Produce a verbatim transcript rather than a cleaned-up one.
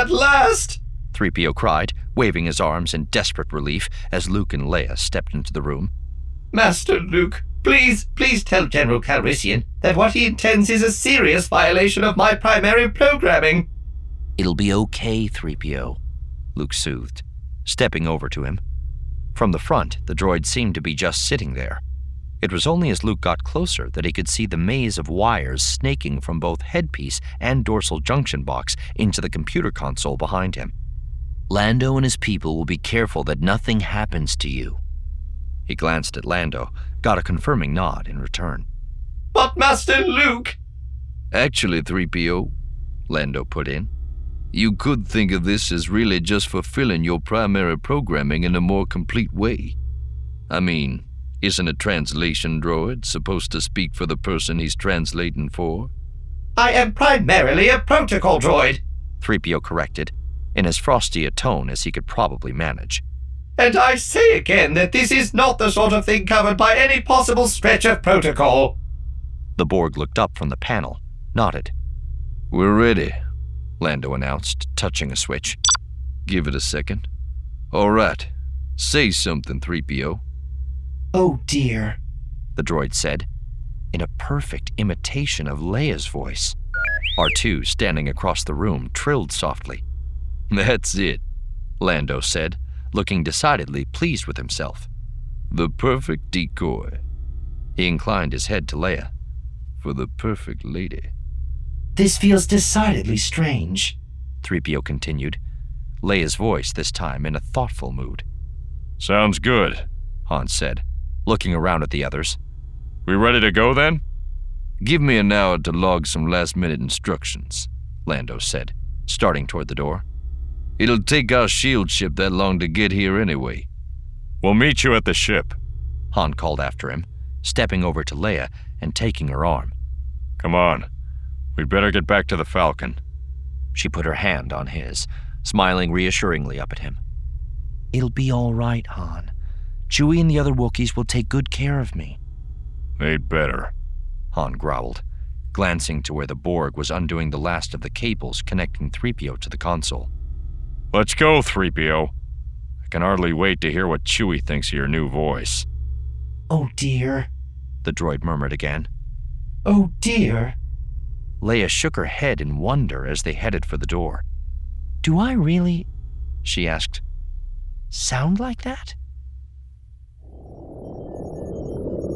At last! three P O cried, waving his arms in desperate relief as Luke and Leia stepped into the room. Master Luke, please, please tell General Calrissian that what he intends is a serious violation of my primary programming. It'll be okay, three P O, Luke soothed, stepping over to him. From the front, the droid seemed to be just sitting there. It was only as Luke got closer that he could see the maze of wires snaking from both headpiece and dorsal junction box into the computer console behind him. Lando and his people will be careful that nothing happens to you. He glanced at Lando, got a confirming nod in return. But Master Luke... Actually, three P O, Lando put in, you could think of this as really just fulfilling your primary programming in a more complete way. I mean, isn't a translation droid supposed to speak for the person he's translating for? I am primarily a protocol droid, three P O corrected, in as frosty a tone as he could probably manage. And I say again that this is not the sort of thing covered by any possible stretch of protocol. The Borg looked up from the panel, nodded. We're ready, Lando announced, touching a switch. Give it a second. All right. Say something, three P O. Oh dear, the droid said, in a perfect imitation of Leia's voice. R two, standing across the room, trilled softly. That's it, Lando said, looking decidedly pleased with himself. The perfect decoy. He inclined his head to Leia. For the perfect lady. This feels decidedly strange, three P O continued, Leia's voice this time in a thoughtful mood. Sounds good, Han said, looking around at the others. We ready to go then? Give me an hour to log some last-minute instructions, Lando said, starting toward the door. It'll take our shield ship that long to get here anyway. We'll meet you at the ship, Han called after him, stepping over to Leia and taking her arm. Come on. We'd better get back to the Falcon. She put her hand on his, smiling reassuringly up at him. It'll be all right, Han. Chewie and the other Wookiees will take good care of me. They'd better, Han growled, glancing to where the Borg was undoing the last of the cables connecting three P O to the console. Let's go, three P O. I can hardly wait to hear what Chewie thinks of your new voice. Oh dear, the droid murmured again. Oh dear. Leia shook her head in wonder as they headed for the door. Do I really, she asked, sound like that?